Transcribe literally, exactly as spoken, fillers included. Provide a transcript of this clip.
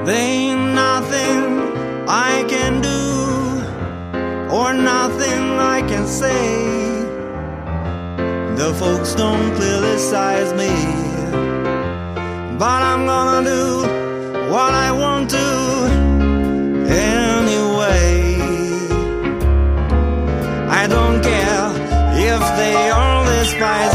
There ain't nothing I can do or nothing I can say. The folks don't clearly size me, but I'm gonna do what I want to anyway. I don't care if they all despise